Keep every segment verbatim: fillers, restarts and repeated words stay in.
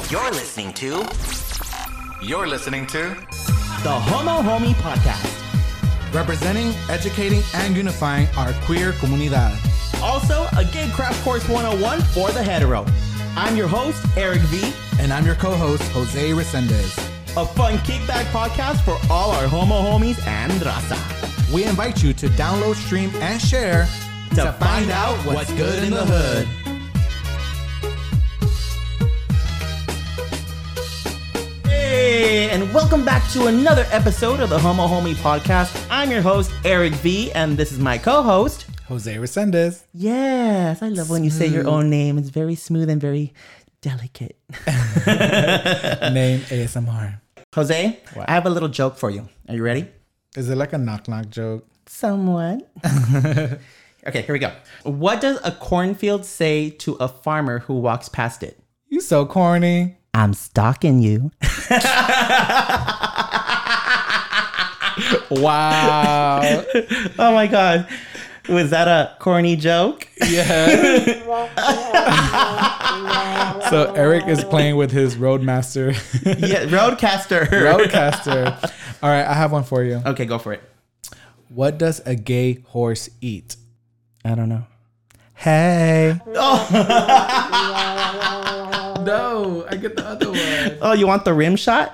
You're listening to... You're listening to... The Homo Homie Podcast. Representing, educating, and unifying our queer comunidad. Also, a Gay Craft Course one oh one for the hetero. I'm your host, Eric V. And I'm your co-host, Jose Resendez. A fun kickback podcast for all our homo homies and raza. We invite you to download, stream, and share to, to find out what's good in the hood. Hey, and welcome back to another episode of the Homo Homie Podcast. I'm your host, Eric V, and this is my co-host, Jose Resendez. Yes, I love smooth. When you say your own name. It's very smooth and very delicate. Name A S M R. Jose, what? I have a little joke for you. Are you ready? Is it like a knock-knock joke? Somewhat. Okay, here we go. What does a cornfield say to a farmer who walks past it? You so corny. I'm stalking you. Wow. Oh my God. Was that a corny joke? Yeah. So Eric is playing with his Roadmaster. Yeah, Roadcaster. Roadcaster. All right, I have one for you. Okay, go for it. What does a gay horse eat? I don't know. Hey. Oh. No, I get the other one. Oh, you want the rim shot?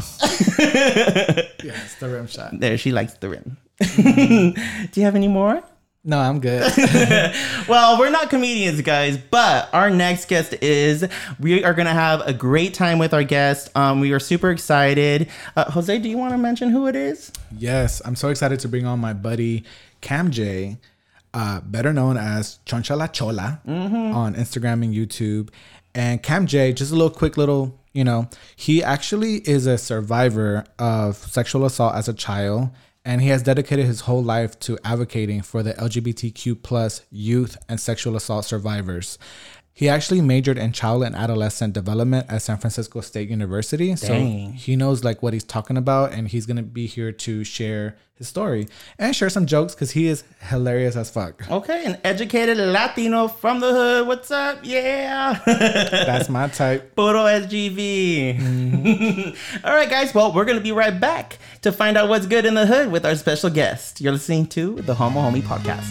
Yes, the rim shot. There, she likes the rim. Mm-hmm. Do you have any more? No, I'm good. Well, we're not comedians, guys, but our next guest is. We are going to have a great time with our guest. Um, we are super excited. Uh, Jose, do you want to mention who it is? Yes, I'm so excited to bring on my buddy, Cam J, uh, better known as Choncha La Chola mm-hmm. on Instagram and YouTube. And Cam J, just a little quick little, you know, he actually is a survivor of sexual assault as a child. And he has dedicated his whole life to advocating for the L G B T Q plus youth and sexual assault survivors. He actually majored in child and adolescent development at San Francisco State University. Dang. So he knows like what he's talking about, and he's going to be here to share his story and share some jokes because he is hilarious as fuck. Okay, an educated Latino from the hood. What's up? Yeah. That's my type. Puro S G V. Mm-hmm. All right, guys. Well, we're going to be right back to find out what's good in the hood with our special guest. You're listening to the Homo Homie Podcast.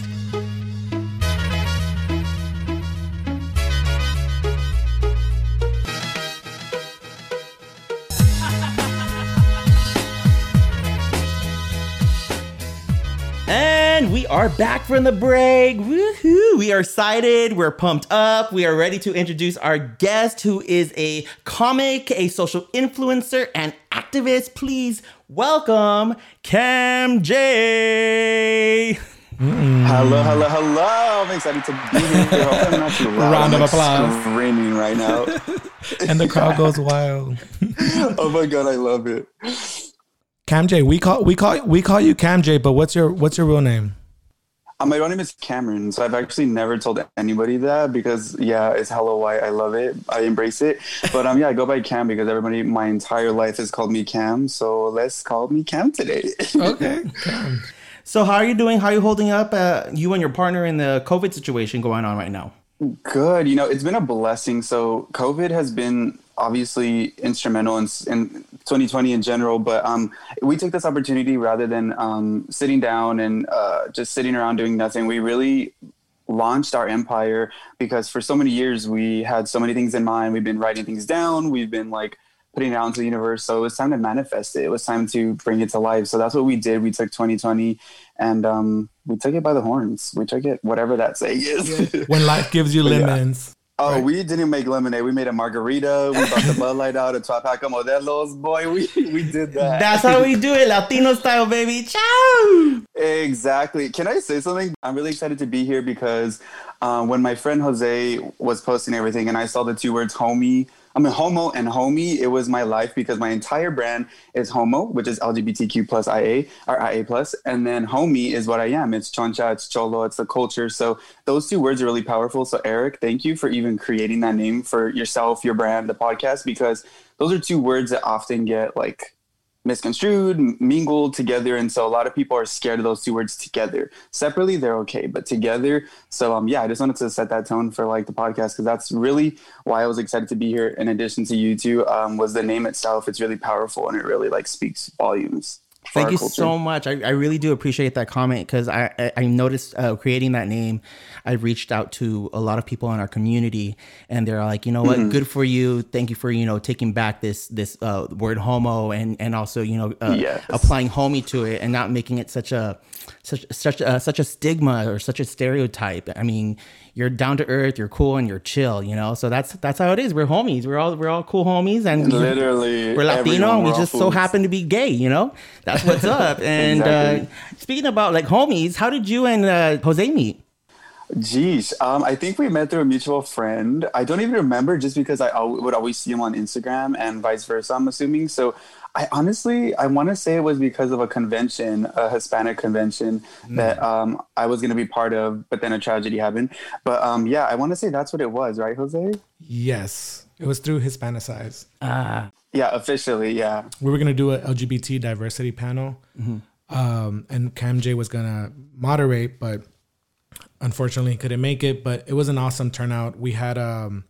And we are back from the break. Woohoo! We are excited. We're pumped up. We are ready to introduce our guest, who is a comic, a social influencer, and activist. Please welcome Cam J. Mm. Hello, hello, hello. I'm excited to be here. I hope I'm not too loud. Round of I'm applause. Screaming right now. And the crowd goes wild. Oh my God, I love it. Cam J, we call we call we call you Cam J, but what's your what's your real name? Um, my real name is Cameron, so I've actually never told anybody that because yeah, it's hella white. I love it. I embrace it. But um, yeah, I go by Cam because everybody my entire life has called me Cam. So let's call me Cam today. Okay. Cam. So how are you doing? How are you holding up? Uh, you and your partner in the COVID situation going on right now? Good. You know, it's been a blessing. So COVID has been obviously instrumental in, in twenty twenty in general, but um, we took this opportunity rather than um, sitting down and uh, just sitting around doing nothing. We really launched our empire because for so many years we had so many things in mind. We've been writing things down. We've been like putting it out into the universe. So it was time to manifest it. It was time to bring it to life. So that's what we did. We took twenty twenty and um, we took it by the horns. We took it, whatever that saying is. When life gives you lemons. Yeah. Oh, right. We didn't make lemonade. We made a margarita. We brought the Bud Light out, a Tuapaca Modelos. Boy, we, we did that. That's how we do it. Latino style, baby. Ciao! Exactly. Can I say something? I'm really excited to be here because uh, when my friend Jose was posting everything and I saw the two words homie, I mean, homo and homie, it was my life because my entire brand is homo, which is L G B T Q plus I A or I A plus. And then homie is what I am. It's choncha, it's cholo, it's the culture. So those two words are really powerful. So Eric, thank you for even creating that name for yourself, your brand, the podcast, because those are two words that often get like misconstrued, mingled together, and so a lot of people are scared of those two words together. Separately, they're okay, but together. So um, yeah, I just wanted to set that tone for like the podcast because that's really why I was excited to be here. In addition to you two, um, was the name itself. It's really powerful and it really like speaks volumes. Thank you culture. so much. I, I really do appreciate that comment because I, I, I noticed uh, creating that name, I reached out to a lot of people in our community and they're like, you know what, mm-hmm. good for you. Thank you for, you know, taking back this this uh, word homo and, and also, you know, uh, yes. applying homie to it and not making it such a such such a, such a stigma or such a stereotype. I mean, you're down to earth, you're cool, and you're chill, you know. So that's that's how it is. We're homies. We're all we're all cool homies, and literally we're Latino, and we just fools. so happen to be gay, you know. That's what's up. And exactly. uh, speaking about like homies, how did you and uh, Jose meet? Geez, um, I think we met through a mutual friend. I don't even remember, just because I al- would always see him on Instagram and vice versa, I'm assuming. So I honestly, I want to say it was because of a convention, a Hispanic convention mm. that um, I was going to be part of, but then a tragedy happened. But um, yeah, I want to say that's what it was, right, Jose? Yes, it was through Hispanicize. Ah. Yeah, officially, yeah. We were going to do a L G B T diversity panel, mm-hmm. um, and Cam J was going to moderate, but unfortunately couldn't make it. But it was an awesome turnout. We had um,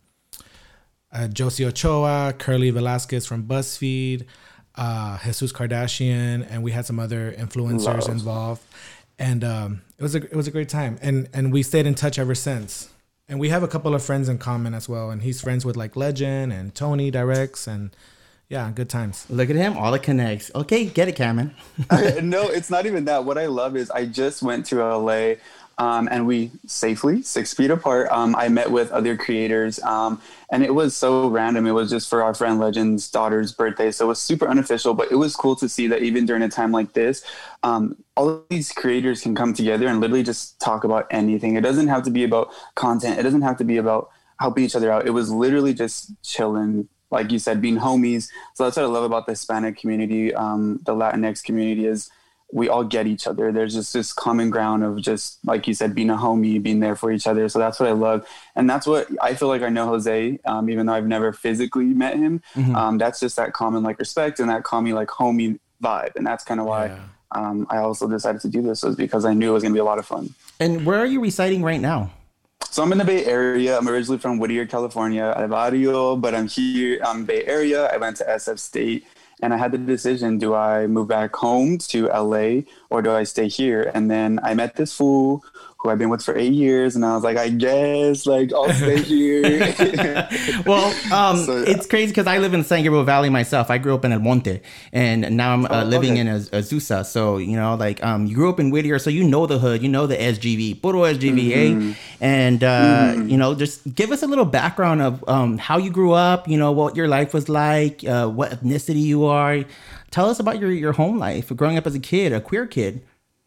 uh, Josie Ochoa, Curly Velasquez from BuzzFeed, uh, Jesus Kardashian, and we had some other influencers Love. involved. And um, it was a it was a great time. And and we stayed in touch ever since. And we have a couple of friends in common as well. And he's friends with like Legend and Tony Directs and yeah, good times. Look at him, all the connects. Okay, get it, Cameron. I, no, it's not even that. What I love is I just went to L A um, and we safely, six feet apart, um, I met with other creators um, and it was so random. It was just for our friend Legend's daughter's birthday. So it was super unofficial, but it was cool to see that even during a time like this, um, all of these creators can come together and literally just talk about anything. It doesn't have to be about content. It doesn't have to be about helping each other out. It was literally just chilling, like you said, being homies. So that's what I love about the Hispanic community, um, the Latinx community, is we all get each other. There's just this common ground of just, like you said, being a homie, being there for each other. So that's what I love. And that's what I feel like I know Jose, um, even though I've never physically met him. Mm-hmm. Um, that's just that common like respect and that common like homie vibe. And that's kind of why yeah. um, I also decided to do this, was because I knew it was going to be a lot of fun. And where are you residing right now? So I'm in the Bay Area. I'm originally from Whittier, California, El Barrio, but I'm here. I'm Bay Area. I went to S F State, and I had the decision: do I move back home to L A or do I stay here? And then I met this fool who I've been with for eight years, and I was like, I guess, like, I'll stay here. Well, um, so, yeah. It's crazy because I live in San Gabriel Valley myself. I grew up in El Monte, and now I'm uh, oh, living okay. in Az- Azusa. So, you know, like, um, you grew up in Whittier, so you know the hood, you know the S G V, puro S G V, mm-hmm. eh? And, uh, mm-hmm. you know, just give us a little background of um, how you grew up, you know, what your life was like, uh, what ethnicity you are. Tell us about your, your home life, growing up as a kid, a queer kid.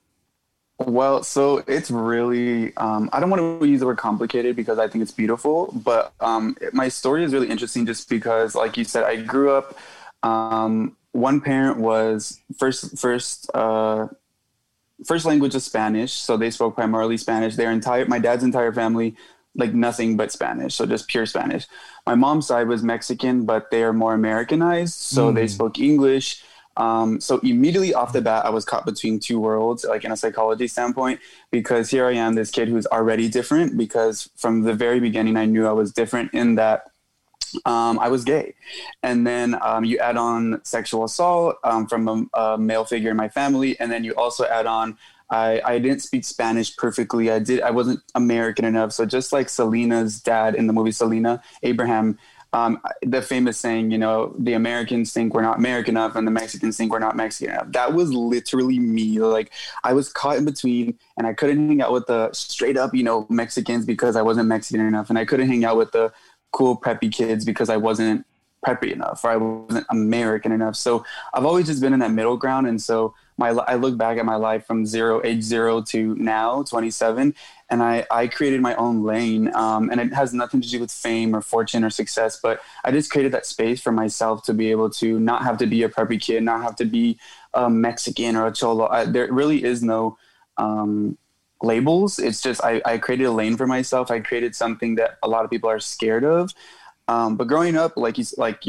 Well, so it's really, um, I don't want to use the word complicated because I think it's beautiful, but um, my story is really interesting just because, like you said, I grew up, um, one parent was first, first, uh, first language is Spanish. So they spoke primarily Spanish. Their entire, my dad's entire family, like nothing but Spanish. So just pure Spanish. My mom's side was Mexican, but they are more Americanized. So mm. they spoke English. Um, so immediately off the bat, I was caught between two worlds, like in a psychology standpoint, because here I am, this kid who's already different, because from the very beginning, I knew I was different in that um, I was gay. And then um, you add on sexual assault um, from a, a male figure in my family. And then you also add on, I, I didn't speak Spanish perfectly. I did. I wasn't American enough. So just like Selena's dad in the movie Selena, Abraham, Um, the famous saying, you know, the Americans think we're not American enough and the Mexicans think we're not Mexican enough. That was literally me. Like, I was caught in between, and I couldn't hang out with the straight up, you know, Mexicans because I wasn't Mexican enough. And I couldn't hang out with the cool preppy kids because I wasn't preppy enough, or I wasn't American enough. So I've always just been in that middle ground. And so my, I look back at my life from zero, age zero to now, twenty-seven, and I, I created my own lane. Um, and it has nothing to do with fame or fortune or success, but I just created that space for myself to be able to not have to be a preppy kid, not have to be a Mexican or a cholo. I, there really is no um, labels. It's just, I, I created a lane for myself. I created something that a lot of people are scared of. Um, but growing up, like you, like you're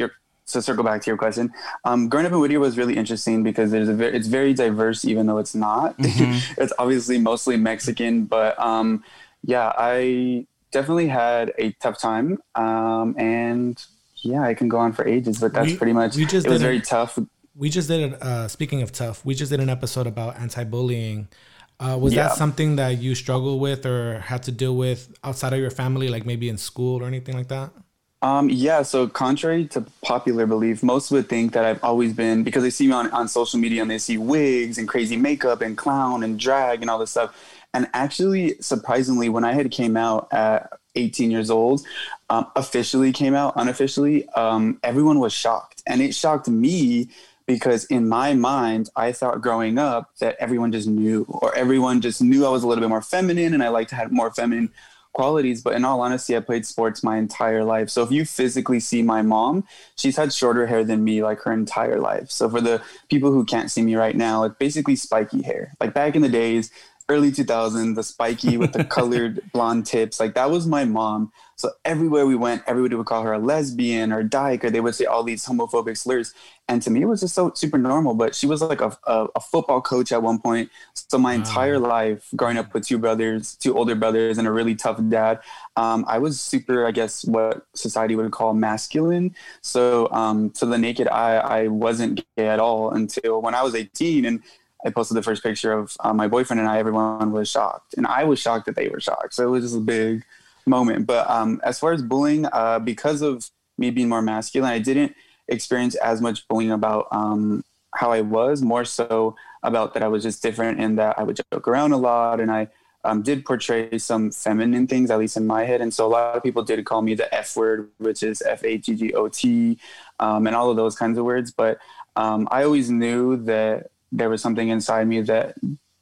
to circle back to your question, um, growing up in Whittier was really interesting because there's a very, it's very diverse, even though it's not. Mm-hmm. It's obviously mostly Mexican, but um, yeah, I definitely had a tough time. Um, and yeah, I can go on for ages, but that's we, pretty much, we just it was did very a, tough. We just did, a, uh, speaking of tough, we just did an episode about anti-bullying. Uh, was yeah. that something that you struggled with or had to deal with outside of your family, like maybe in school or anything like that? Um, yeah, so contrary to popular belief, most would think that I've always been, because they see me on, on social media and they see wigs and crazy makeup and clown and drag and all this stuff. And actually, surprisingly, when I had came out at eighteen years old, um, officially came out, unofficially, um, everyone was shocked. And it shocked me because in my mind, I thought growing up that everyone just knew, or everyone just knew I was a little bit more feminine and I liked to have more feminine qualities. But in all honesty, I played sports my entire life. So if you physically see my mom, she's had shorter hair than me like her entire life. So for the people who can't see me right now, it's basically spiky hair. Like back in the days, early two thousands, the spiky with the colored blonde tips, like that was my mom. So everywhere we went, everybody would call her a lesbian or dyke, or they would say all these homophobic slurs. And to me, it was just so super normal. But she was like a, a, a football coach at one point. So my wow. entire life, growing up with two brothers, two older brothers, and a really tough dad, um, I was super, I guess, what society would call masculine. So um, to the naked eye, I wasn't gay at all until when I was eighteen. And I posted the first picture of uh, my boyfriend and I. Everyone was shocked. And I was shocked that they were shocked. So it was just a big moment. But um, as far as bullying, uh, because of me being more masculine, I didn't experience as much bullying about um, how I was, more so about that I was just different and that I would joke around a lot. And I um, did portray some feminine things, at least in my head. And so a lot of people did call me the F word, which is F A G G O T, um, and all of those kinds of words. But um, I always knew that there was something inside me that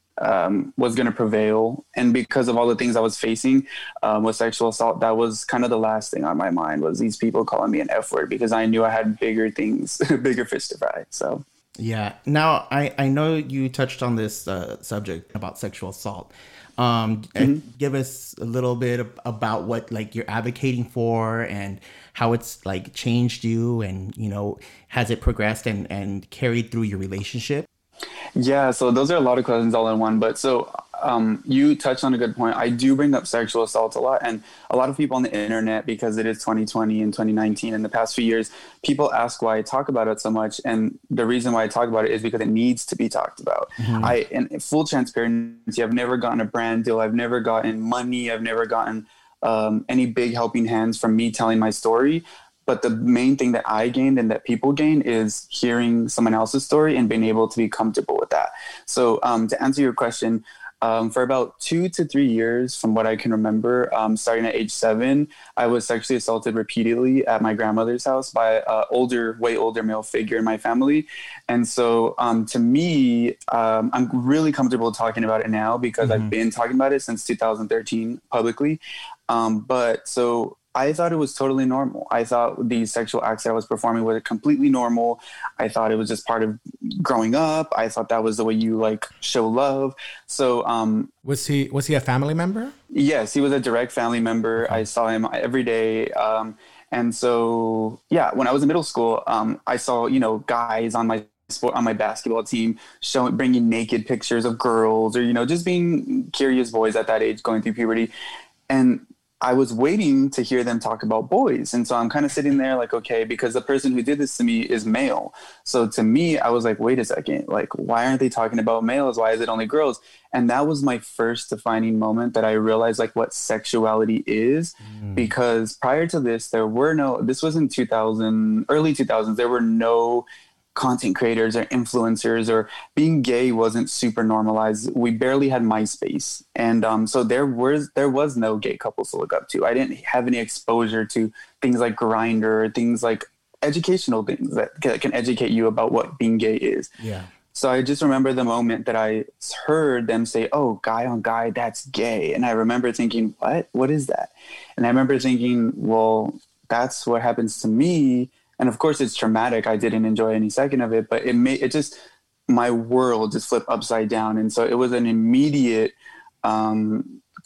um, was going to prevail. And because of all the things I was facing um, with sexual assault, that was kind of the last thing on my mind, was these people calling me an F word, because I knew I had bigger things, bigger fish to fry. So, yeah. Now, I, I know you touched on this uh, subject about sexual assault. Um, mm-hmm. Give us a little bit of, about what like you're advocating for and how it's like changed you, and, you know, has it progressed and, and carried through your relationship? Yeah, so those are a lot of questions all in one. But so um, you touched on a good point. I do bring up sexual assault a lot. And a lot of people on the internet, because it is twenty twenty and twenty nineteen, in the past few years, people ask why I talk about it so much. And the reason why I talk about it is because it needs to be talked about. Mm-hmm. I, in full transparency, I've never gotten a brand deal. I've never gotten money. I've never gotten um, any big helping hands from me telling my story. But the main thing that I gained and that people gain is hearing someone else's story and being able to be comfortable with that. So um, to answer your question, um, for about two to three years, from what I can remember, um, starting at age seven, I was sexually assaulted repeatedly at my grandmother's house by an older, way older male figure in my family. And so um, to me, um, I'm really comfortable talking about it now because mm-hmm. I've been talking about it since two thousand thirteen publicly. Um, but so I thought it was totally normal. I thought these sexual acts that I was performing were completely normal. I thought it was just part of growing up. I thought that was the way you like show love. So, um, was he, was he a family member? Yes, he was a direct family member. Okay. I saw him every day. Um, and so, yeah, when I was in middle school, um, I saw, you know, guys on my sport, on my basketball team showing, bringing naked pictures of girls, or, you know, just being curious boys at that age going through puberty. And I was waiting to hear them talk about boys. And so I'm kind of sitting there like, okay, because the person who did this to me is male. So to me, I was like, wait a second, like, why aren't they talking about males? Why is it only girls? And that was my first defining moment that I realized like what sexuality is, mm. because prior to this, there were no, this was in two thousand, early two thousands, there were no content creators or influencers, or being gay wasn't super normalized. We barely had MySpace. And um, so there was there was no gay couples to look up to. I didn't have any exposure to things like Grindr, things like educational things that can educate you about what being gay is. Yeah. So I just remember the moment that I heard them say, oh, guy on guy, that's gay. And I remember thinking, what? What is that? And I remember thinking, well, that's what happens to me. And of course, it's traumatic. I didn't enjoy any second of it, but it made it just, my world just flipped upside down. And so it was an immediate um,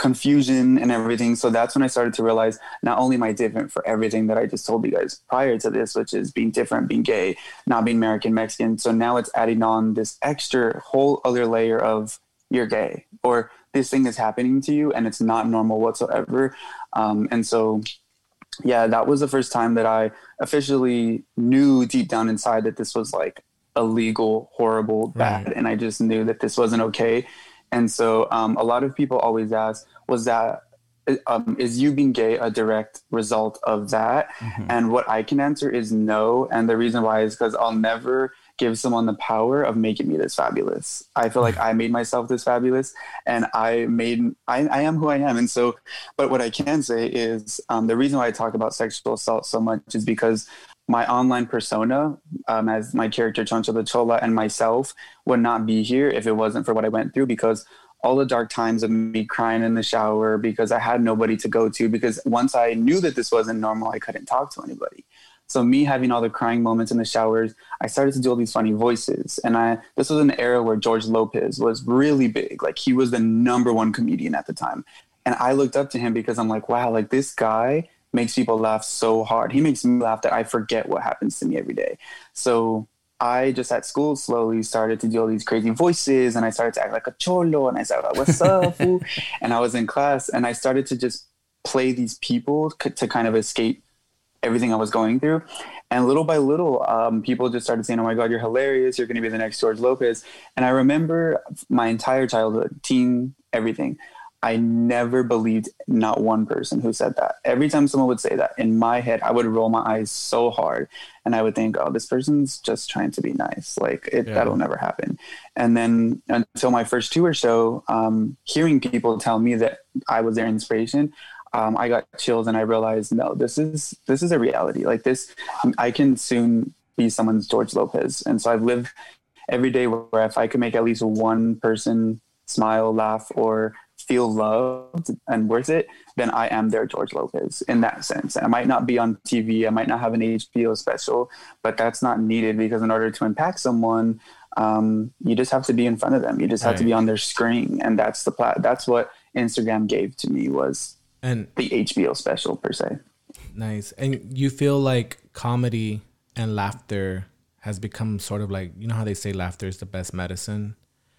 confusion and everything. So that's when I started to realize not only am I different for everything that I just told you guys prior to this, which is being different, being gay, not being American, Mexican. So now it's adding on this extra whole other layer of you're gay, or this thing is happening to you and it's not normal whatsoever. Um, and so, yeah, that was the first time that I officially knew deep down inside that this was like illegal, horrible, bad. Right. And I just knew that this wasn't okay. And so um, a lot of people always ask, was that, um, is you being gay a direct result of that? Mm-hmm. And what I can answer is no. And the reason why is because I'll never give someone the power of making me this fabulous. I feel like I made myself this fabulous, and I made, I, I am who I am. And so, but what I can say is um, the reason why I talk about sexual assault so much is because my online persona, um, as my character Choncha La Chola, and myself would not be here if it wasn't for what I went through, because all the dark times of me crying in the shower because I had nobody to go to, because once I knew that this wasn't normal, I couldn't talk to anybody. So me having all the crying moments in the showers, I started to do all these funny voices. And I this was an era where George Lopez was really big. Like, he was the number one comedian at the time. And I looked up to him because I'm like, wow, like, this guy makes people laugh so hard. He makes me laugh that I forget what happens to me every day. So I just at school slowly started to do all these crazy voices, and I started to act like a cholo, and I started like, what's up, fool? And I was in class, and I started to just play these people to kind of escape everything I was going through. And little by little, um, people just started saying, oh my God, you're hilarious. You're going to be the next George Lopez. And I remember my entire childhood, teen, everything, I never believed not one person who said that. Every time someone would say that, in my head, I would roll my eyes so hard. And I would think, oh, this person's just trying to be nice. Like, it, yeah. that'll never happen. And then until my first tour show, um, hearing people tell me that I was their inspiration, um, I got chills, and I realized, no, this is this is a reality. Like, this, I can soon be someone's George Lopez. And so I've lived every day where if I could make at least one person smile, laugh, or feel loved and worth it, then I am their George Lopez in that sense. I might not be on T V, I might not have an H B O special, but that's not needed, because in order to impact someone, um, you just have to be in front of them. You just have right. to be on their screen. And that's the plat- that's what Instagram gave to me, was and the H B O special per se. Nice. And you feel like comedy and laughter has become sort of like, you know how they say laughter is the best medicine?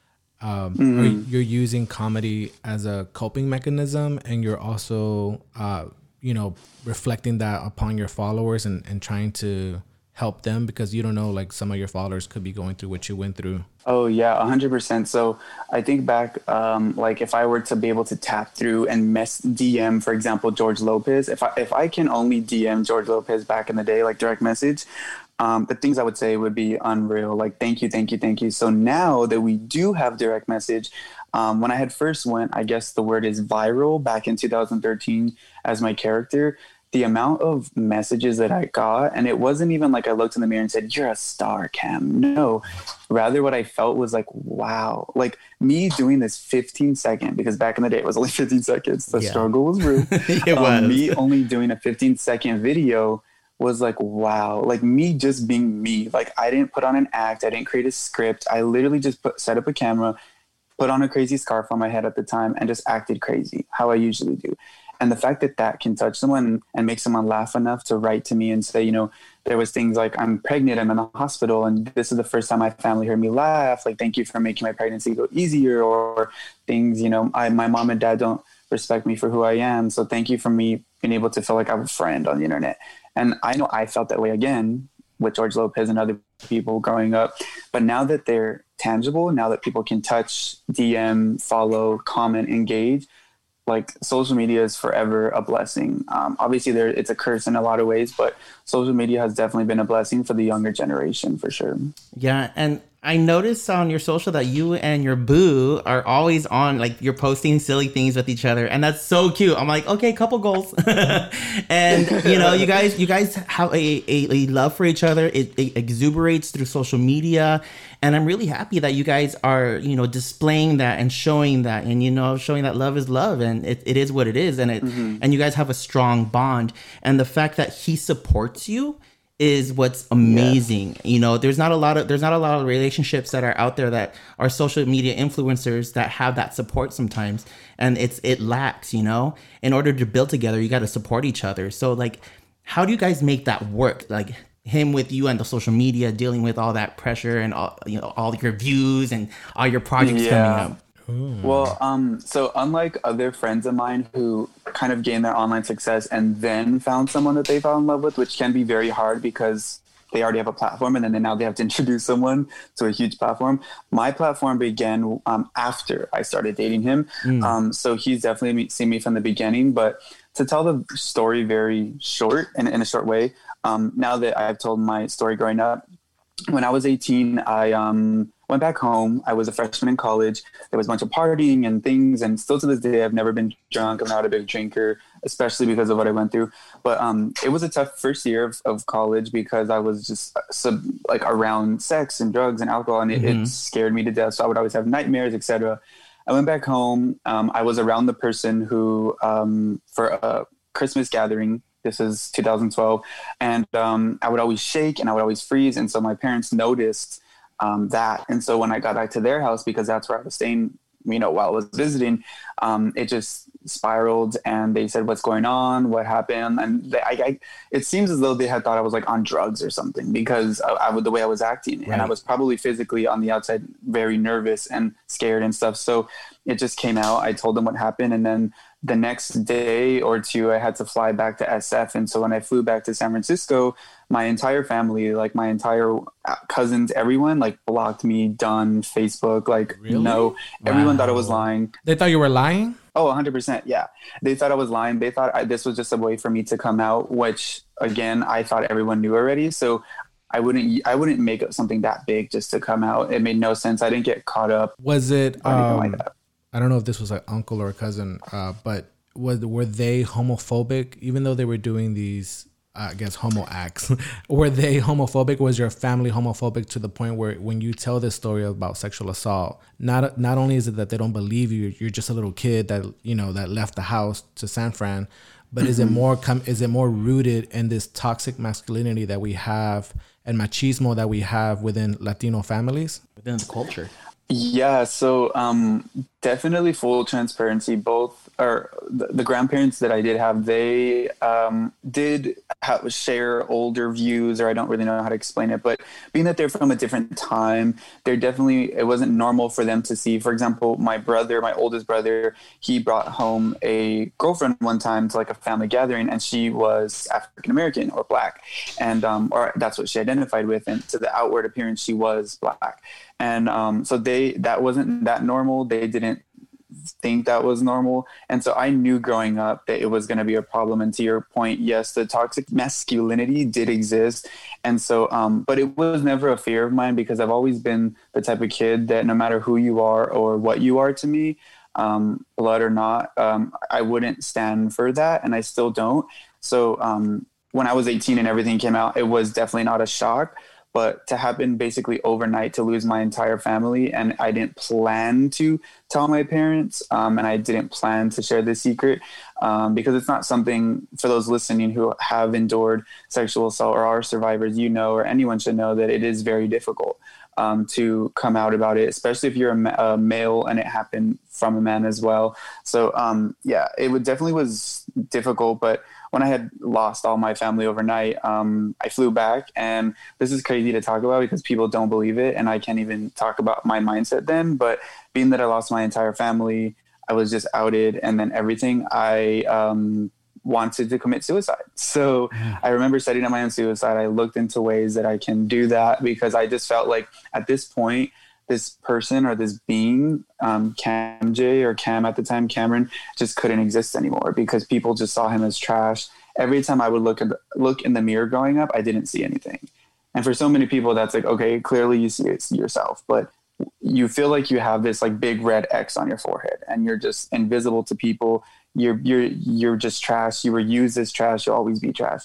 Um, mm-hmm. or you're using comedy as a coping mechanism, and you're also, uh, you know, reflecting that upon your followers and, and trying to help them, because you don't know, like, some of your followers could be going through what you went through. Oh yeah, a hundred percent. So I think back, um, like, if I were to be able to tap through and mess D M, for example, George Lopez, if I, if I can only D M George Lopez back in the day, like direct message, Um, the things I would say would be unreal. Like, thank you, thank you, thank you. So now that we do have direct message, um, when I had first went, I guess the word is viral back in two thousand thirteen as my character, the amount of messages that I got, and it wasn't even like I looked in the mirror and said, you're a star, Cam. No, rather what I felt was like, wow, like me doing this fifteen second, because back in the day it was only fifteen seconds. The yeah. struggle was real. it um, was. Me only doing a fifteen second video was like, wow, like me just being me. Like, I didn't put on an act. I didn't create a script. I literally just put, set up a camera, put on a crazy scarf on my head at the time, and just acted crazy, how I usually do. And the fact that that can touch someone and make someone laugh enough to write to me and say, you know, there was things like, I'm pregnant, I'm in the hospital, and this is the first time my family heard me laugh. Like, thank you for making my pregnancy go easier. Or things, you know, I, my mom and dad don't respect me for who I am. So thank you for me being able to feel like I have a friend on the internet. And I know I felt that way again with George Lopez and other people growing up. But now that they're tangible, now that people can touch, D M, follow, comment, engage, like, social media is forever a blessing. Um, obviously, there it's a curse in a lot of ways, but social media has definitely been a blessing for the younger generation, for sure. Yeah, and I noticed on your social that you and your boo are always on, like, you're posting silly things with each other, and that's so cute. I'm like, okay, couple goals. And you know, you guys, you guys have a, a, a love for each other. It, it exuberates through social media, and I'm really happy that you guys are, you know, displaying that and showing that, and you know, showing that love is love, and it, it is what it is, and it mm-hmm. and you guys have a strong bond, and the fact that he supports you is what's amazing. Yeah. You know, there's not a lot of there's not a lot of relationships that are out there that are social media influencers that have that support sometimes, and it's it lacks. You know, in order to build together, you got to support each other. So like, how do you guys make that work? Like him with you and the social media, dealing with all that pressure and all you know all your views and all your projects yeah. coming up. Ooh. Well, um, so unlike other friends of mine who kind of gained their online success and then found someone that they fell in love with, which can be very hard because they already have a platform and then now they have to introduce someone to a huge platform. My platform began um, after I started dating him. Mm. Um, so he's definitely seen me from the beginning. But to tell the story very short and in a short way, um, now that I've told my story growing up, when I was eighteen, I um, went back home. I was a freshman in college. There was a bunch of partying and things. And still to this day, I've never been drunk. I'm not a big drinker, especially because of what I went through. But um, it was a tough first year of, of college because I was just sub, like around sex and drugs and alcohol. And it, mm-hmm. it scared me to death. So I would always have nightmares, et cetera. I went back home. Um, I was around the person who, um, for a Christmas gathering, this is two thousand twelve. And um, I would always shake and I would always freeze. And so my parents noticed um, that. And so when I got back to their house, because that's where I was staying, you know, while I was visiting, um, it just spiraled and they said, what's going on? What happened? And they, I, I, it seems as though they had thought I was like on drugs or something because I, I would, the way I was acting. Right. And I was probably physically on the outside, very nervous and scared and stuff. So it just came out. I told them what happened. And then the next day or two, I had to fly back to S F. And so when I flew back to San Francisco, my entire family, like my entire cousins, everyone like blocked me, done Facebook, like really? no, wow. Everyone thought I was lying. They thought you were lying? Oh, one hundred percent. Yeah. They thought I was lying. They thought I, this was just a way for me to come out, which again, I thought everyone knew already. So I wouldn't, I wouldn't make up something that big just to come out. It made no sense. I didn't get caught up. Was it, um, like that. I don't know if this was an uncle or a cousin, uh, but was, were they homophobic, even though they were doing these, uh, I guess, homo acts? Were they homophobic? Was your family homophobic to the point where when you tell this story about sexual assault, not not only is it that they don't believe you, you're just a little kid that, you know, that left the house to San Fran, but mm-hmm. is it more com- is it more rooted in this toxic masculinity that we have and machismo that we have within Latino families? Within the culture. Yeah, so um, definitely full transparency. Both are the, the grandparents that I did have, they um, did have, share older views, or I don't really know how to explain it, but being that they're from a different time, they're definitely, it wasn't normal for them to see. For example, my brother, my oldest brother, he brought home a girlfriend one time to like a family gathering, and she was African American or black, and um, or that's what she identified with, and to the outward appearance, she was black. And um, so they, that wasn't that normal. They didn't think that was normal. And so I knew growing up that it was going to be a problem. And to your point, yes, the toxic masculinity did exist. And so, um, but it was never a fear of mine, because I've always been the type of kid that no matter who you are or what you are to me, um, blood or not, um, I wouldn't stand for that. And I still don't. So um, when I was eighteen and everything came out, it was definitely not a shock. But to happen basically overnight, to lose my entire family, and I didn't plan to tell my parents, um, and I didn't plan to share this secret, um, because it's not something, for those listening who have endured sexual assault or are survivors, you know, or anyone should know that it is very difficult um, to come out about it, especially if you're a, ma- a male and it happened from a man as well. So um, yeah, it would definitely was difficult, but when I had lost all my family overnight, um, I flew back, and this is crazy to talk about because people don't believe it, and I can't even talk about my mindset then, but being that I lost my entire family, I was just outed, and then everything, I um, wanted to commit suicide. So I remember setting up my own suicide. I looked into ways that I can do that, because I just felt like at this point, this person or this being, um, Cam J or Cam at the time, Cameron, just couldn't exist anymore, because people just saw him as trash. Every time I would look at the, look in the mirror growing up, I didn't see anything. And for so many people, that's like, okay, clearly you see it yourself, but you feel like you have this like big red X on your forehead, and you're just invisible to people. You're, you're, you're just trash. You were used as trash. You'll always be trash.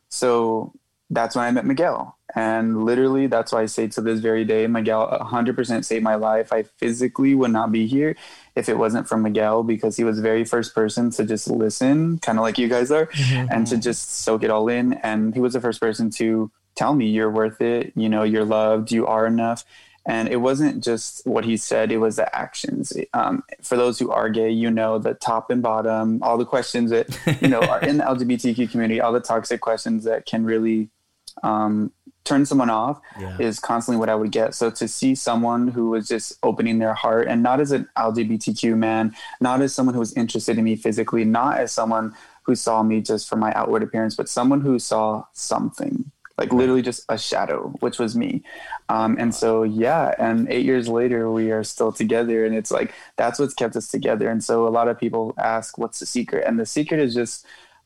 So that's when I met Miguel. And literally, that's why I say to this very day, Miguel one hundred percent saved my life. I physically would not be here if it wasn't for Miguel, because he was the very first person to just listen, kind of like you guys are, mm-hmm. and to just soak it all in. And he was the first person to tell me you're worth it. You know, you're loved, you are enough. And it wasn't just what he said, it was the actions. Um, for those who are gay, you know, the top and bottom, all the questions that, you know, are in the L G B T Q community, all the toxic questions that can really um, turn someone off yeah. is constantly what I would get. So to see someone who was just opening their heart, and not as an L G B T Q man, not as someone who was interested in me physically, not as someone who saw me just for my outward appearance, but someone who saw something. Like literally just a shadow, which was me. Um, and so, yeah. And eight years later, we are still together. And it's like, that's what's kept us together. And so a lot of people ask, what's the secret? And the secret is just,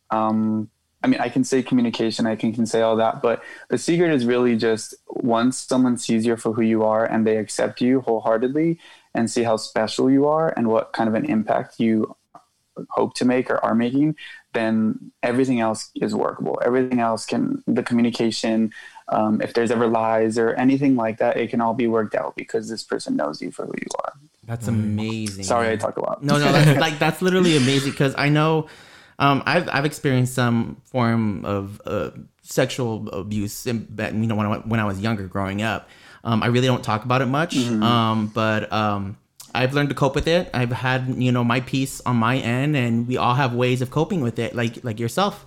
um, I mean, I can say communication, I can, can say all that, but the secret is really just once someone sees you for who you are and they accept you wholeheartedly and see how special you are and what kind of an impact you hope to make or are making, then everything else is workable. Everything else can, the communication, um, if there's ever lies or anything like that, it can all be worked out because this person knows you for who you are. That's amazing. Sorry, I talk a lot. No, no, that's like, that's literally amazing because I know um, I've, I've experienced some form of uh, sexual abuse, in, you know, when I, when I was younger growing up. Um, I really don't talk about it much, mm-hmm. um, but um, I've learned to cope with it. I've had, you know, my piece on my end, and we all have ways of coping with it, like like yourself.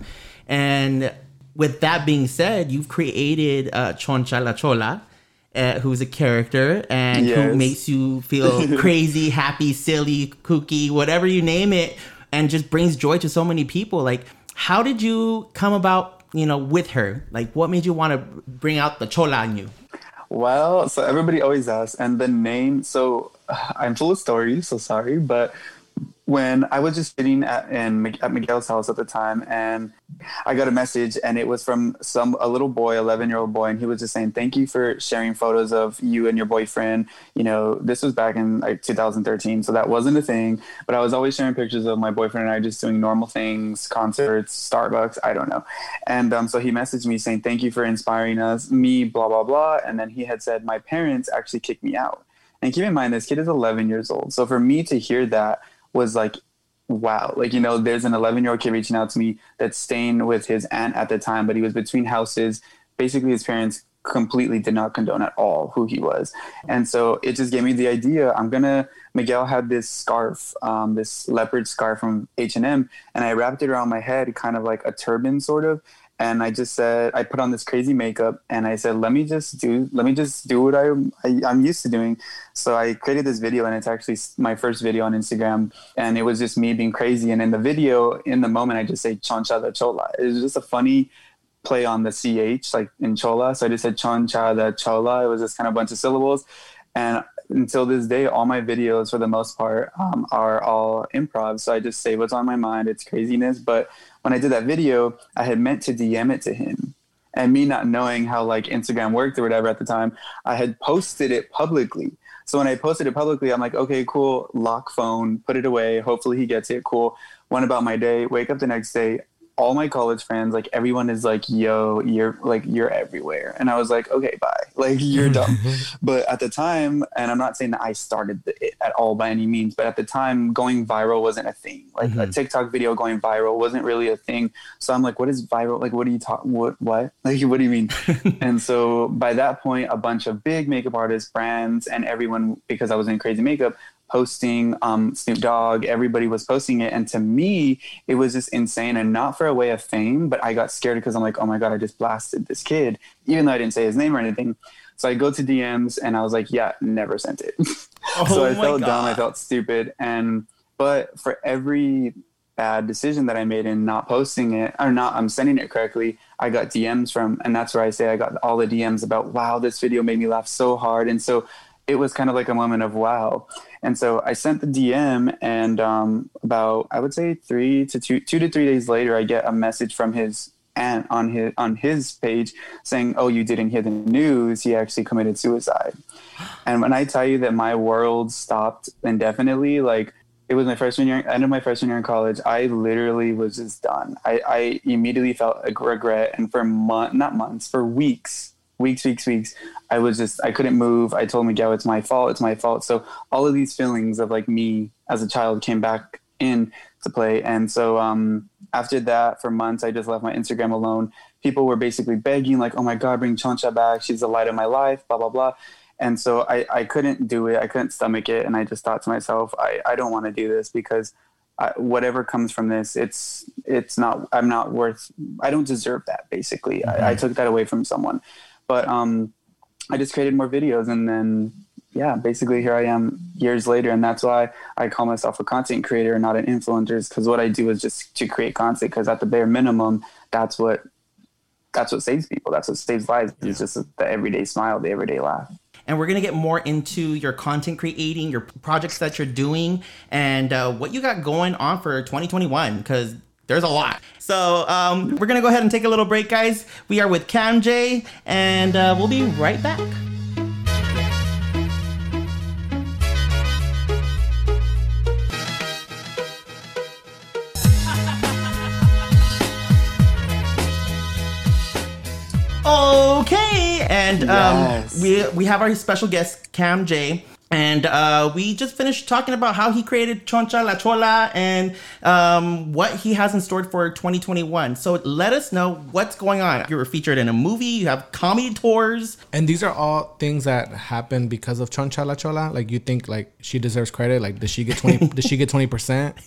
And with that being said, you've created uh, Choncha La Chola, uh, who's a character and yes. who makes you feel crazy, happy, silly, kooky, whatever you name it, and just brings joy to so many people. Like, how did you come about, you know, with her? Like, what made you want to bring out the Chola in you? Well, so everybody always asks, and the name, so I'm full of stories, so sorry, but when I was just sitting at, in, at Miguel's house at the time, and I got a message, and it was from some a little boy, eleven-year-old boy, and he was just saying, thank you for sharing photos of you and your boyfriend. You know, this was back in like two thousand thirteen, so that wasn't a thing, but I was always sharing pictures of my boyfriend and I just doing normal things, concerts, Starbucks, I don't know. And um, so he messaged me saying, thank you for inspiring us, me, blah, blah, blah. And then he had said, my parents actually kicked me out. And keep in mind, this kid is eleven years old. So for me to hear that was like, wow. Like, you know, there's an eleven-year-old kid reaching out to me that's staying with his aunt at the time, but he was between houses. Basically, his parents completely did not condone at all who he was. And so it just gave me the idea. I'm going to, Miguel had this scarf, um, this leopard scarf from H and M, and I wrapped it around my head, kind of like a turban sort of. And I just said, I put on this crazy makeup and I said, let me just do, let me just do what I, I, I'm used to doing. So I created this video, and it's actually my first video on Instagram. And it was just me being crazy. And in the video, in the moment, I just say Choncha La Chola. It was just a funny play on the C H, like in Chola. So I just said Choncha La Chola. It was just kind of a bunch of syllables. And until this day, all my videos, for the most part, um, are all improv. So I just say what's on my mind. It's craziness. But when I did that video, I had meant to D M it to him. And me not knowing how like Instagram worked or whatever at the time, I had posted it publicly. So when I posted it publicly, I'm like, okay, cool, lock phone, put it away. Hopefully he gets it. Cool. Went about my day, wake up the next day. All my college friends, like everyone is like, yo, you're like, you're everywhere. And I was like, okay, bye. Like, you're dumb. But at the time, and I'm not saying that I started it at all by any means, but at the time going viral wasn't a thing. Like mm-hmm. a TikTok video going viral wasn't really a thing. So I'm like, what is viral? Like, what are you talking? What, what? Like, what do you mean? And so by that point, a bunch of big makeup artists, brands, and everyone, because I was in crazy makeup, posting um, Snoop Dogg, everybody was posting it. And to me, it was just insane, and not for a way of fame, but I got scared because I'm like, oh my God, I just blasted this kid, even though I didn't say his name or anything. So I go to D Ms and I was like, yeah, never sent it. Oh so I felt God. dumb. I felt stupid. And, but for every bad decision that I made in not posting it or not, I'm sending it correctly, I got D Ms from, and that's where I say I got all the D Ms about, wow, this video made me laugh so hard. And so it was kind of like a moment of wow. And so I sent the D M, and um, about, I would say three to two, two to three days later, I get a message from his aunt on his, on his page saying, oh, you didn't hear the news. He actually committed suicide. And when I tell you that my world stopped indefinitely, like it was my freshman year, end of my freshman year in college, I literally was just done. I, I immediately felt a regret. And for months, not months, for weeks, weeks, weeks, weeks, I was just, I couldn't move. I told Miguel, it's my fault. It's my fault. So all of these feelings of like me as a child came back in to play. And so um, after that, for months, I just left my Instagram alone. People were basically begging, like, oh my God, bring Choncha back. She's the light of my life, blah, blah, blah. And so I, I couldn't do it. I couldn't stomach it. And I just thought to myself, I, I don't want to do this because I, whatever comes from this, it's it's not, I'm not worth, I don't deserve that, basically. Mm-hmm. I, I took that away from someone. But um, I just created more videos. And then, yeah, basically here I am years later. And that's why I call myself a content creator and not an influencer, because what I do is just to create content, because at the bare minimum, that's what that's what saves people. That's what saves lives. Yeah. It's just the everyday smile, the everyday laugh. And we're going to get more into your content creating, your projects that you're doing, and uh, what you got going on for twenty twenty-one, because there's a lot. So um, we're going to go ahead and take a little break, guys. We are with Cam J, and uh, we'll be right back. Okay, and um, yes. we we have our special guest, Cam J, and uh, we just finished talking about how he created Choncha La Chola and um, what he has in store for twenty twenty-one. So let us know what's going on. You were featured in a movie, you have comedy tours. And these are all things that happen because of Choncha La Chola? Like, you think, like, she deserves credit? Like, does she get twenty? Does she get twenty percent?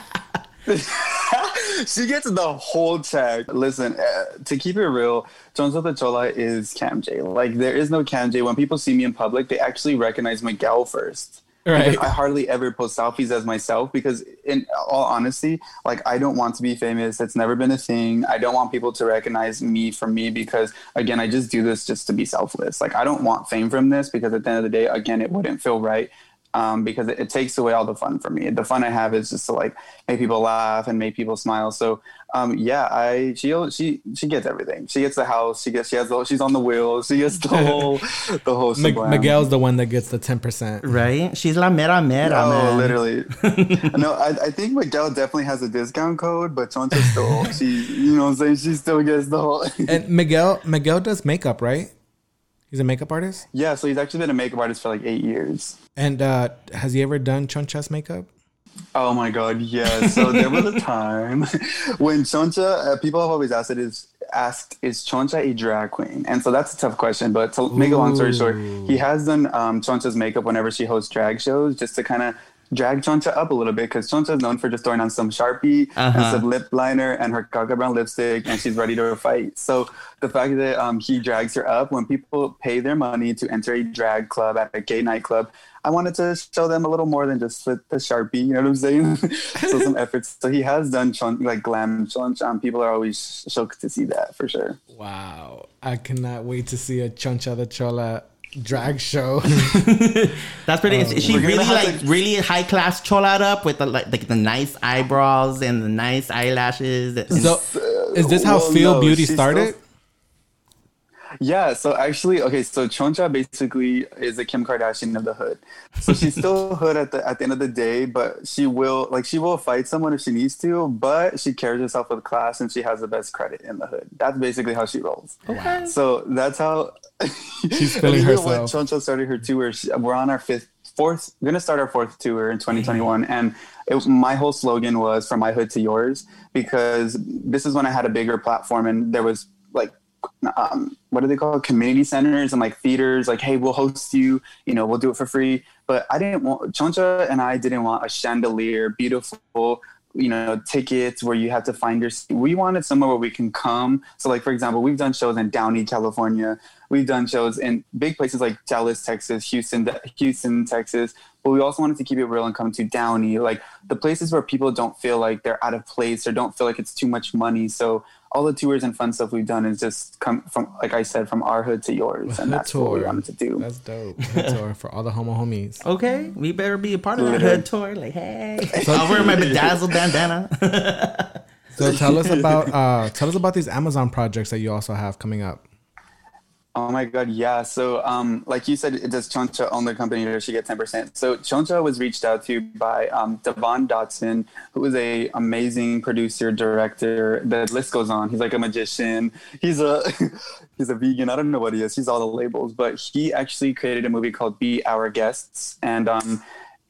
She gets the whole check. Listen, uh, to keep it real, Choncha La Chola is Cam J. Like, there is no Cam J. When people see me in public, they actually recognize Miguel first. Right. Because I hardly ever post selfies as myself, because in all honesty, like, I don't want to be famous. It's never been a thing. I don't want people to recognize me for me because, again, I just do this just to be selfless. Like, I don't want fame from this because at the end of the day, again, it wouldn't feel right. Um, because it, it takes away all the fun for me. The fun I have is just to, like, make people laugh and make people smile. So, um, yeah, I she she she gets everything. She gets the house. She gets she has the, she's on the wheel. She gets the whole the whole. M- Miguel's the one that gets the ten percent, right? She's la mera mera. Oh, man. Literally. No, I, I think Miguel definitely has a discount code, but Choncha still she you know what I'm saying, she still gets the whole. And Miguel Miguel does makeup, right? He's a makeup artist? Yeah, so he's actually been a makeup artist for like eight years. And uh, has he ever done Choncha's makeup? Oh my God, yes. So there was a time when Choncha, uh, people have always asked it is asked, is Choncha a drag queen? And so that's a tough question. But to make a long story short, he has done um, Choncha's makeup whenever she hosts drag shows, just to kind of drag Choncha up a little bit, because Choncha is known for just throwing on some Sharpie uh-huh. and some lip liner and her Gaga brown lipstick, and she's ready to fight. So the fact that um, he drags her up, when people pay their money to enter a drag club at a gay nightclub, I wanted to show them a little more than just the Sharpie, you know what I'm saying? So some efforts. So he has done chon- like glam Choncha. Um, people are always shocked to see that, for sure. Wow. I cannot wait to see a Choncha La Chola drag show. That's pretty. Um, is she really like to... really high class chola'd up with the like the, the nice eyebrows and the nice eyelashes? And... So, is this how well, Feel no, Beauty started? Still... Yeah. So actually, okay. So Choncha basically is a Kim Kardashian of the hood. So she's still hood at the at the end of the day, but she will like she will fight someone if she needs to. But she carries herself with class, and she has the best credit in the hood. That's basically how she rolls. Okay. So that's how. She's feeling herself. When Choncha started her tour, she, we're on our fifth, fourth, we're going to start our fourth tour in twenty twenty-one. And it, my whole slogan was from my hood to yours, because this is when I had a bigger platform and there was like, um, what do they call it? Community centers and like theaters, like, hey, we'll host you, you know, we'll do it for free. But I didn't want, Choncha and I didn't want a chandelier, beautiful, you know, tickets where you have to find your seat. We wanted somewhere where we can come. So like, for example, we've done shows in Downey, California. We've done shows in big places like Dallas, Texas, Houston, Houston, Texas. But we also wanted to keep it real and come to Downey, like the places where people don't feel like they're out of place or don't feel like it's too much money. So all the tours and fun stuff we've done is just come from, like I said, from our hood to yours. And that's tour. What we wanted to do. That's dope. Hood tour for all the homo homies. Okay. We better be a part of that hood tour. Like, hey, so I'll wear my bedazzled bandana. So tell us about, uh, tell us about these Amazon projects that you also have coming up. Oh my God, yeah. So, um, like you said, does Choncha own the company or she get ten percent? So Choncha was reached out to by um, Devon Dotson, who is a amazing producer, director. The list goes on. He's like a magician. He's a he's a vegan. I don't know what he is. He's all the labels. But he actually created a movie called Be Our Guests. And um,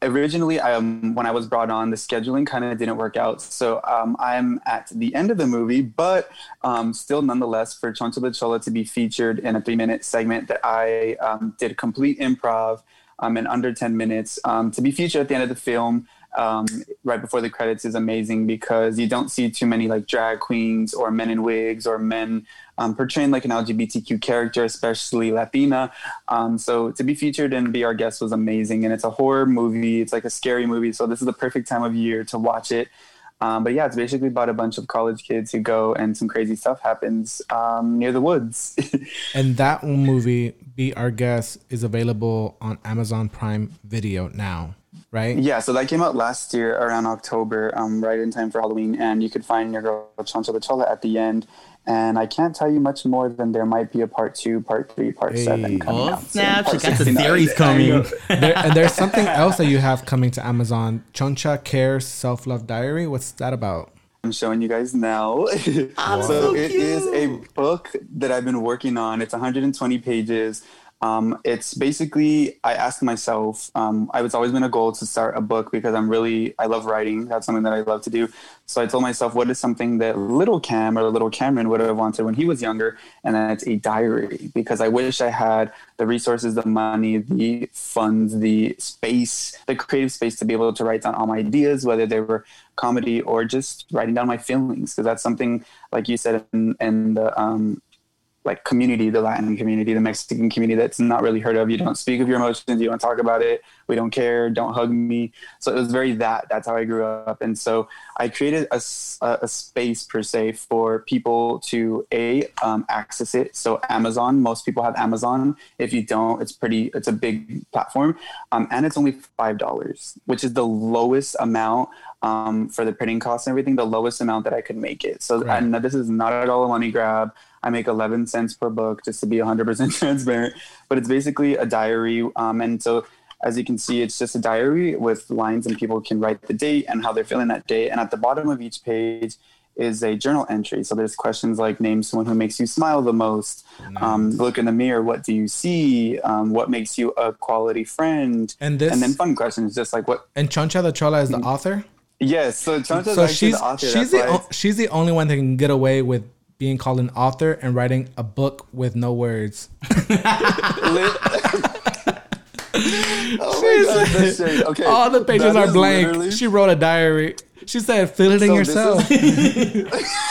originally, um, when I was brought on, the scheduling kind of didn't work out. So um, I'm at the end of the movie, but um, still nonetheless for Choncha La Chola to be featured in a three minute segment that I um, did complete improv um, in under ten minutes um, to be featured at the end of the film. Um, right before the credits is amazing because you don't see too many like drag queens or men in wigs or men um, portraying like an L G B T Q character, especially Latina. Um, so to be featured and be our guest was amazing. And it's a horror movie. It's like a scary movie. So this is the perfect time of year to watch it. Um, but yeah, it's basically about a bunch of college kids who go and some crazy stuff happens um, near the woods. And that movie, Be Our Guest, is available on Amazon Prime Video now. Right? Yeah, so that came out last year around October, um, right in time for Halloween, and you could find your girl Choncha La Chola at the end. And I can't tell you much more than there might be a part two, part three, part hey. seven coming oh, out. snap! So She got the series coming. there, and there's something else that you have coming to Amazon, Choncha Cares Self-Love Diary. What's that about? I'm showing you guys now. Oh, so so it cute. is a book that I've been working on. It's one hundred twenty pages. Um, it's basically, I asked myself, um, I was always been a goal to start a book because I'm really, I love writing. That's something that I love to do. So I told myself, what is something that little Cam or little Cameron would have wanted when he was younger? And that's a diary, because I wish I had the resources, the money, the funds, the space, the creative space to be able to write down all my ideas, whether they were comedy or just writing down my feelings. Because that's something, like you said, in, in the, um, like community, the Latin community, the Mexican community that's not really heard of. You don't speak of your emotions. You don't talk about it. We don't care. Don't hug me. So it was very that. That's how I grew up. And so I created a, a space per se for people to a um, access it. So Amazon, most people have Amazon. If you don't, it's pretty, it's a big platform. Um, and it's only five dollars, which is the lowest amount um, for the printing costs and everything, the lowest amount that I could make it. So right. and this is not at all a money grab. I make eleven cents per book, just to be one hundred percent transparent. But it's basically a diary. Um, and so, as you can see, it's just a diary with lines, and people can write the date and how they're feeling that day. And at the bottom of each page is a journal entry. So there's questions like, name someone who makes you smile the most. Nice. Um, look in the mirror. What do you see? Um, what makes you a quality friend? And this, and then fun questions, just like what. And Choncha La Chola is the mm-hmm. author? Yes. So Choncha is so actually she's, the author. She's the, o- she's the only one that can get away with being called an author and writing a book with no words. oh my God, that's shade. Okay. All the pages that are blank. Literally... She wrote a diary. She said, "Fill it in so yourself." Is...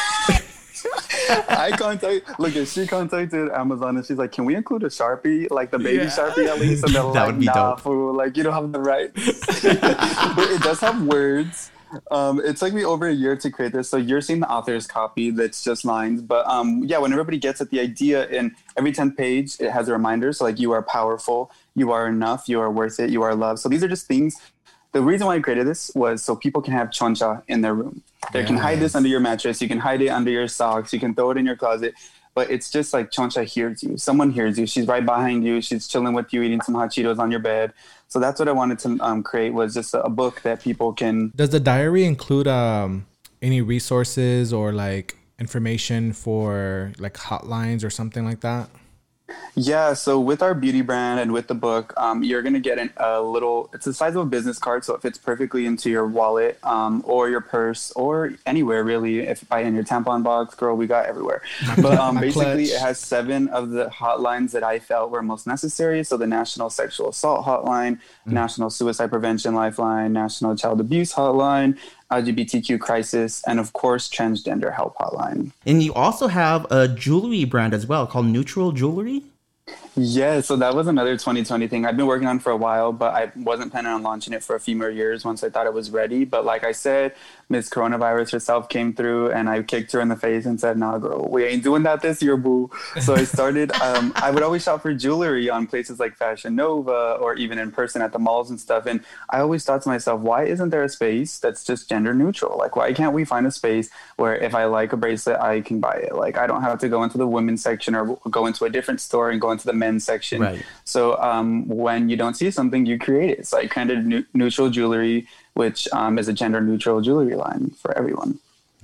I contacted. Look, she contacted Amazon and she's like, "Can we include a Sharpie, like the baby yeah. Sharpie at least?" And they're that like, would be "Nah, dope. fool. Like you don't have the rights." But it does have words. Um, it took me over a year to create this. So you're seeing the author's copy that's just lines. But um, yeah, when everybody gets at the idea, in every tenth page, it has a reminder. So like, you are powerful, you are enough, you are worth it, you are loved. So these are just things. The reason why I created this was so people can have Choncha in their room. They yes. can hide this under your mattress. You can hide it under your socks. You can throw it in your closet. But it's just like Choncha hears you. Someone hears you. She's right behind you. She's chilling with you, eating some hot Cheetos on your bed. So that's what I wanted to um, create, was just a, a book that people can... Does the diary include um, any resources or like information for like hotlines or something like that? Yeah, so with our beauty brand and with the book, um, you're going to get an, a little, it's the size of a business card, so it fits perfectly into your wallet um, or your purse or anywhere really. If I in your tampon box, girl, we got everywhere. But um, basically clutch. It has seven of the hotlines that I felt were most necessary. So the National Sexual Assault Hotline, mm-hmm. National Suicide Prevention Lifeline, National Child Abuse Hotline, L G B T Q Crisis, and of course, Transgender Help Hotline. And you also have a jewelry brand as well called Neutral Jewelry? Yeah, so that was another twenty twenty thing I've been working on for a while, but I wasn't planning on launching it for a few more years once I thought it was ready. But like I said, Miss Coronavirus herself came through and I kicked her in the face and said, "Nah, girl, we ain't doing that this year, boo." So I started, um, I would always shop for jewelry on places like Fashion Nova or even in person at the malls and stuff. And I always thought to myself, why isn't there a space that's just gender neutral? Like, why can't we find a space where if I like a bracelet, I can buy it? Like, I don't have to go into the women's section or go into a different store and go into the men's section. Right. So um, when you don't see something, you create it. So I created ne- Neutral Jewelry, which um, is a gender neutral jewelry line for everyone.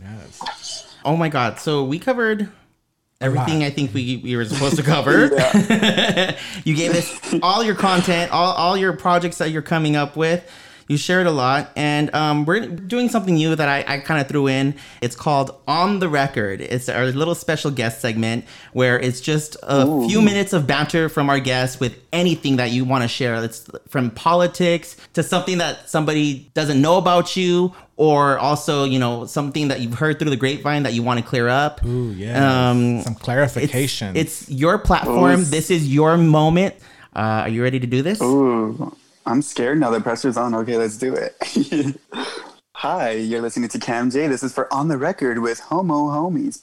Yes. Oh my God. So we covered everything I think we, we were supposed to cover. You gave us all your content, all, all your projects that you're coming up with. You shared a lot, and um, we're doing something new that I, I kind of threw in. It's called On the Record. It's our little special guest segment where it's just a Ooh. few minutes of banter from our guests with anything that you want to share. It's from politics to something that somebody doesn't know about you, or also, you know, something that you've heard through the grapevine that you want to clear up. Ooh, yeah. Um, Some clarification. It's, it's your platform. Ooh. This is your moment. Uh, are you ready to do this? Ooh. I'm scared now. The pressure's on. Okay, let's do it. Hi, you're listening to Cam J. This is for On the Record with Homo Homies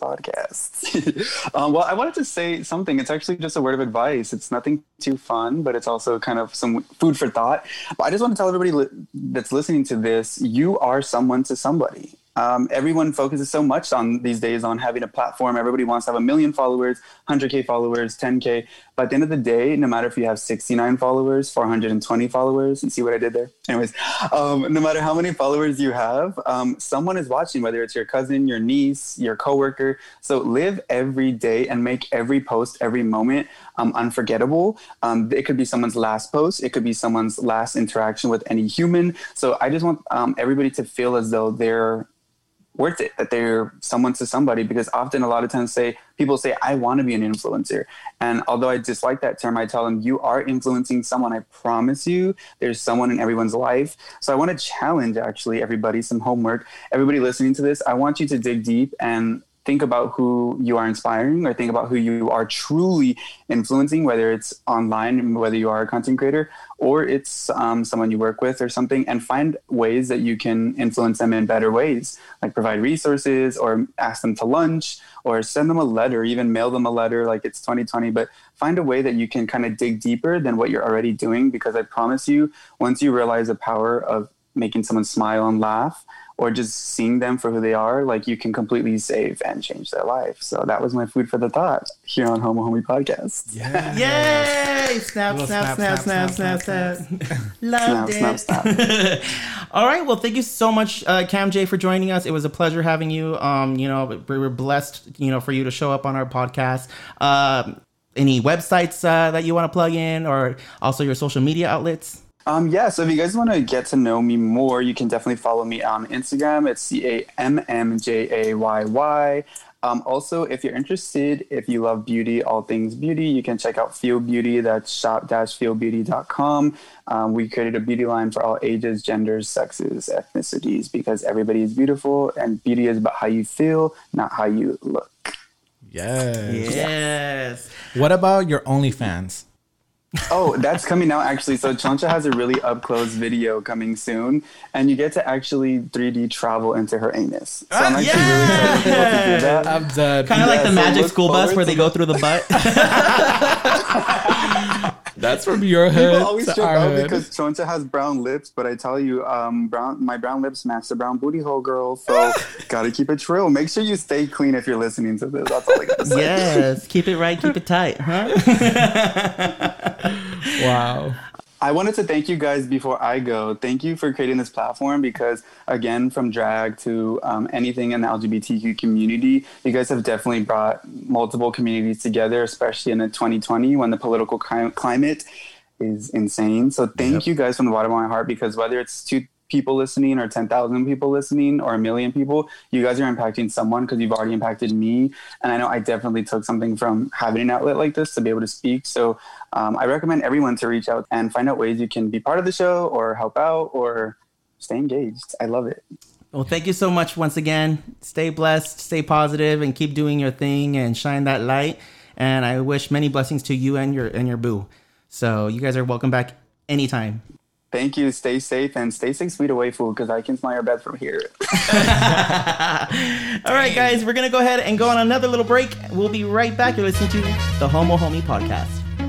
podcast. um, well, I wanted to say something. It's actually just a word of advice. It's nothing too fun, but it's also kind of some food for thought. But I just want to tell everybody li- that's listening to this, you are someone to somebody. Um, everyone focuses so much on these days on having a platform. Everybody wants to have a million followers, one hundred K followers, ten K. But at the end of the day, no matter if you have sixty-nine followers, four hundred twenty followers, you see what I did there? Anyways, um, no matter how many followers you have, um, someone is watching, whether it's your cousin, your niece, your coworker. So live every day and make every post, every moment um, unforgettable. Um, it could be someone's last post. It could be someone's last interaction with any human. So I just want um, everybody to feel as though they're worth it, that they're someone to somebody, because often a lot of times say people say, I want to be an influencer. And although I dislike that term, I tell them you are influencing someone. I promise you there's someone in everyone's life. So I want to challenge actually everybody, some homework, everybody listening to this. I want you to dig deep and think about who you are inspiring, or think about who you are truly influencing, whether it's online, whether you are a content creator, or it's um, someone you work with or something, and find ways that you can influence them in better ways, like provide resources or ask them to lunch or send them a letter, even mail them a letter like it's twenty twenty, but find a way that you can kind of dig deeper than what you're already doing, because I promise you, once you realize the power of making someone smile and laugh, or just seeing them for who they are, like you can completely save and change their life. So that was my food for the thought here on Homo Homie Podcast. Yeah. Yay! Snap, snap, snap, snap, snap, snap. Loved it. Snap, snap, snap. All right. Well, thank you so much, uh, Cam J, for joining us. It was a pleasure having you. Um, you know, we were blessed, you know, for you to show up on our podcast. Um, any websites uh, that you want to plug in, or also your social media outlets? Um, yeah, so if you guys want to get to know me more, you can definitely follow me on Instagram. It's C A M M J A Y Y. Um, also, if you're interested, if you love beauty, all things beauty, you can check out Feel Beauty. That's shop dash feel beauty dot com. Um, we created a beauty line for all ages, genders, sexes, ethnicities, because everybody is beautiful, and beauty is about how you feel, not how you look. Yes. Yes. What about your OnlyFans? Oh, that's coming out actually. So Choncha has a really up close video coming soon, and you get to actually three D travel into her anus. So I'm actually yeah! really excited for people to do that. I'm done. Kind of yeah, like the so Magic School Bus where they go through the butt. That's from your head. People always to joke our out head. because Choncha has brown lips, but I tell you, um, brown my brown lips match the brown booty hole girl. So gotta keep it real. Make sure you stay clean if you're listening to this. That's all I gotta say. Yes, keep it right, keep it tight, huh? Wow. I wanted to thank you guys before I go. Thank you for creating this platform, because again, from drag to um, anything in the L G B T Q community, you guys have definitely brought multiple communities together, especially in the twenty twenty when the political cli- climate is insane. So thank yep. you guys from the bottom of my heart, because whether it's two people listening or ten thousand people listening or a million people, you guys are impacting someone, because you've already impacted me. And I know I definitely took something from having an outlet like this to be able to speak. So um, I recommend everyone to reach out and find out ways you can be part of the show or help out or stay engaged. I love it. Well, thank you so much once again. Stay blessed, stay positive, and keep doing your thing and shine that light. And I wish many blessings to you and your and your boo. So you guys are welcome back anytime. Thank you. Stay safe and stay six feet away, fool, because I can smell your breath from here. All right, guys, we're going to go ahead and go on another little break. We'll be right back. You're listening to the Homo Homie Podcast.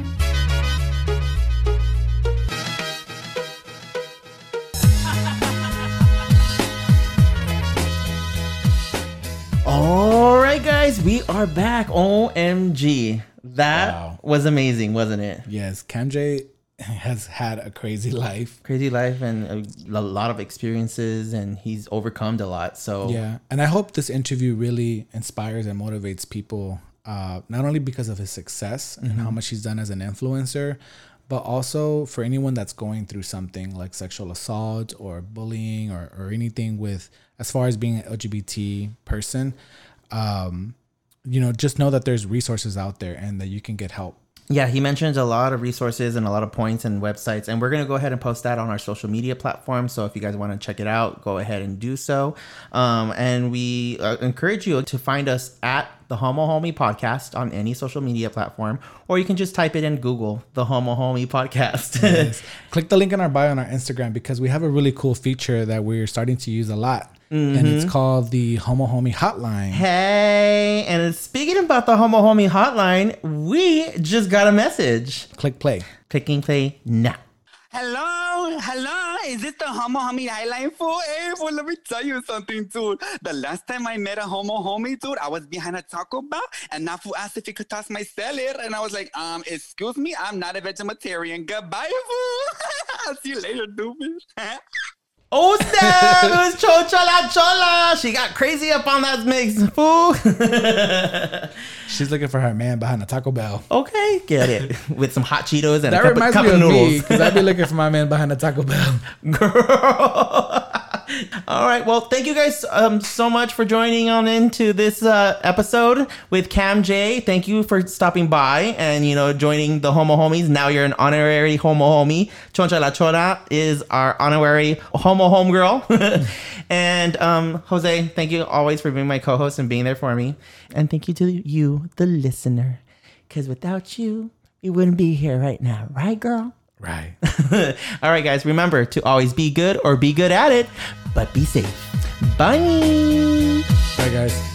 All right, guys, we are back. O M G. That wow. was amazing, wasn't it? Yes, Cam J has had a crazy life. Crazy life and a, a lot of experiences, and he's overcome a lot. So yeah, and I hope this interview really inspires and motivates people, uh, not only because of his success mm-hmm. and how much he's done as an influencer, but also for anyone that's going through something like sexual assault or bullying or, or anything with as far as being an L G B T person, um, you know, just know that there's resources out there and that you can get help. Yeah, he mentions a lot of resources and a lot of points and websites, and we're going to go ahead and post that on our social media platforms. So if you guys want to check it out, go ahead and do so. Um, and we uh, encourage you to find us at the Homo Homie Podcast on any social media platform, or you can just type it in Google, the Homo Homie Podcast. Yes. Click the link in our bio on our Instagram because we have a really cool feature that we're starting to use a lot. Mm-hmm. And it's called the Homo Homie Hotline. Hey, and speaking about the Homo Homie Hotline, we just got a message. Click play. Clicking play now. Hello, hello, is this the Homo Homie Highline fool? Hey, fool, let me tell you something, dude. The last time I met a Homo Homie, dude, I was behind a Taco Bell, and that fool asked if he could toss my salad, and I was like, um, excuse me, I'm not a vegetarian. Goodbye, fool. I'll see you later, doofus. Oh, snap! It was Chocha La Chola. She got crazy up on that mix, fool. She's looking for her man behind a Taco Bell. Okay, get it. With some hot Cheetos and that a cup, reminds cup me of of noodles. me because I'd be looking for my man behind a Taco Bell. Girl. All right. Well, thank you guys um, so much for joining on into this uh, episode with Cam J. Thank you for stopping by and, you know, joining the Homo Homies. Now you're an honorary Homo Homie. Choncha La Chola is our honorary Homo Homegirl. And um, Jose, thank you always for being my co-host and being there for me. And thank you to you, the listener, because without you, we wouldn't be here right now. Right, girl? Right. All right, guys, remember to always be good or be good at it, but be safe. Bye. Bye, guys.